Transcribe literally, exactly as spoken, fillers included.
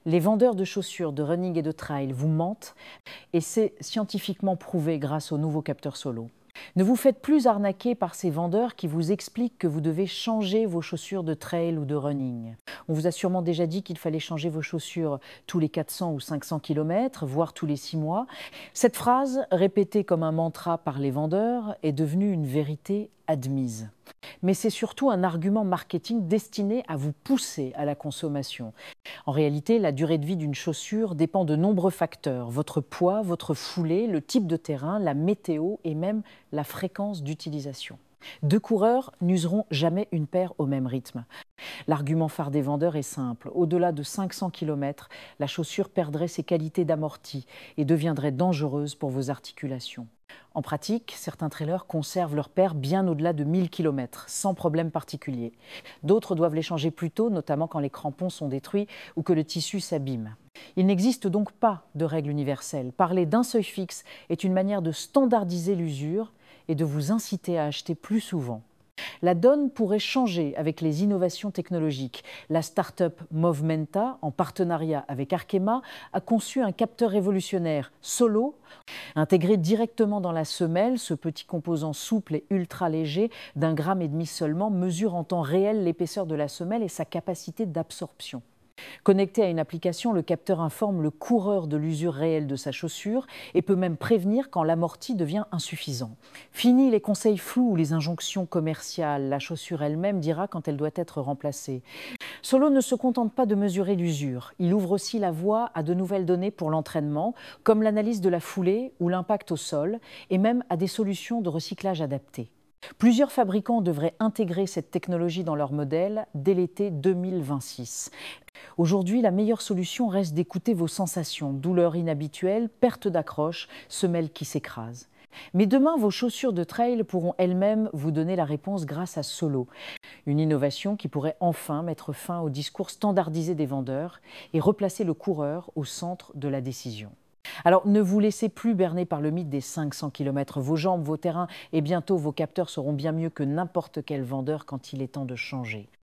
Les vendeurs de chaussures de running et de trail vous mentent et c'est scientifiquement prouvé grâce au nouveau capteur Solo. Ne vous faites plus arnaquer par ces vendeurs qui vous expliquent que vous devez changer vos chaussures de trail ou de running. On vous a sûrement déjà dit qu'il fallait changer vos chaussures tous les quatre cents ou cinq cents kilomètres, voire tous les six mois. Cette phrase, répétée comme un mantra par les vendeurs, est devenue une vérité admise. Mais c'est surtout un argument marketing destiné à vous pousser à la consommation. En réalité, la durée de vie d'une chaussure dépend de nombreux facteurs. Votre poids, votre foulée, le type de terrain, la météo et même la fréquence d'utilisation. Deux coureurs n'useront jamais une paire au même rythme. L'argument phare des vendeurs est simple. Au-delà de cinq cents kilomètres, la chaussure perdrait ses qualités d'amorti et deviendrait dangereuse pour vos articulations. En pratique, certains trailers conservent leur paire bien au-delà de mille kilomètres, sans problème particulier. D'autres doivent les changer plus tôt, notamment quand les crampons sont détruits ou que le tissu s'abîme. Il n'existe donc pas de règle universelle. Parler d'un seuil fixe est une manière de standardiser l'usure et de vous inciter à acheter plus souvent. La donne pourrait changer avec les innovations technologiques. La start-up Movmenta, en partenariat avec Arkema, a conçu un capteur révolutionnaire, Solo. Intégré directement dans la semelle, ce petit composant souple et ultra léger d'un gramme et demi seulement mesure en temps réel l'épaisseur de la semelle et sa capacité d'absorption. Connecté à une application, le capteur informe le coureur de l'usure réelle de sa chaussure et peut même prévenir quand l'amorti devient insuffisant. Fini les conseils flous ou les injonctions commerciales, la chaussure elle-même dira quand elle doit être remplacée. Solo ne se contente pas de mesurer l'usure, il ouvre aussi la voie à de nouvelles données pour l'entraînement, comme l'analyse de la foulée ou l'impact au sol, et même à des solutions de recyclage adaptées. Plusieurs fabricants devraient intégrer cette technologie dans leur modèle dès l'été deux mille vingt-six. Aujourd'hui, la meilleure solution reste d'écouter vos sensations, douleurs inhabituelles, perte d'accroche, semelles qui s'écrasent. Mais demain, vos chaussures de trail pourront elles-mêmes vous donner la réponse grâce à Solo. Une innovation qui pourrait enfin mettre fin au discours standardisé des vendeurs et replacer le coureur au centre de la décision. Alors ne vous laissez plus berner par le mythe des cinq cents kilomètres. Vos jambes, vos terrains et bientôt vos capteurs seront bien mieux que n'importe quel vendeur quand il est temps de changer.